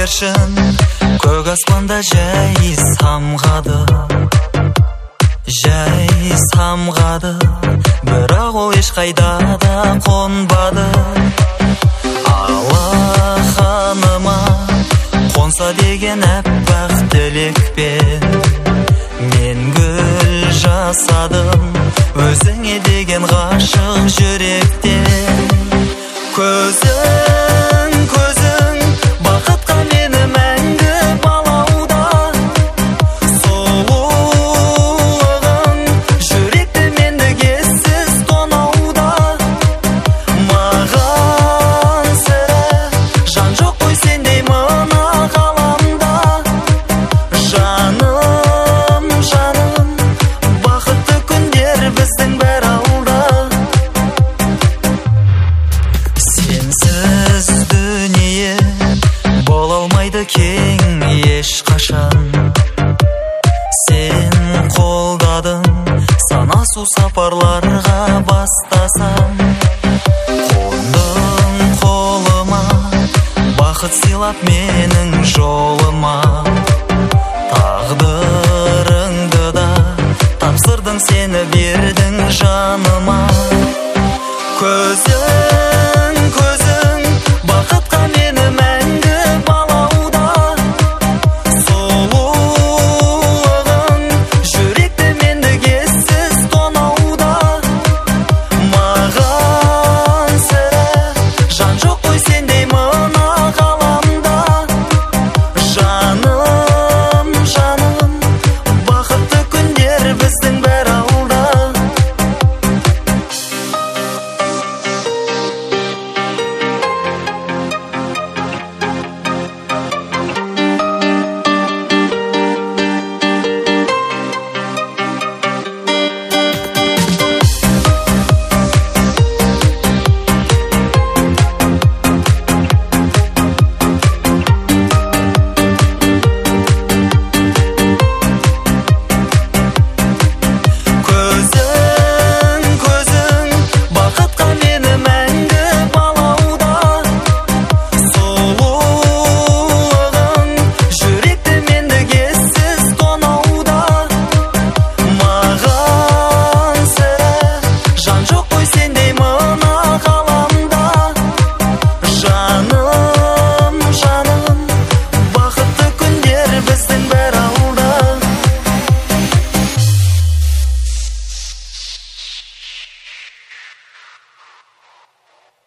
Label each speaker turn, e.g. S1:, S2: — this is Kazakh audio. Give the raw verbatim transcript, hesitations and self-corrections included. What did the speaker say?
S1: бершін. Көк аспанда жай самғады, жай самғады, бірақ ол ешқайда да қонбады. Алақаныма қонса деген әппақ тілекпен мен гүл жасадым, өзіңе деген ғашық жүректен. Көзің, көзің бақытқа мені мәңгі балауда, сұлулығың жүректі менді ессіз тонауда. Маған сірә жан жоқ қой сендей мына ғаламда. Жаным, жаным, бақытты күндер біздің бәр алда. Сенсіз дүние бола алмайды кең ешқашан. Сен қолдадың санасу сапарларға бастасам. Қондың қолыма бақыт сыйлап менің жолыма. Тағдырыңды да тапсырдың, сені бердің жаныма. Көзің, көзің бақытқа мені мәңгі балауда, сұлулығың жүректі менді ессіз тонауда. Маған сірә жан жоқ қой сен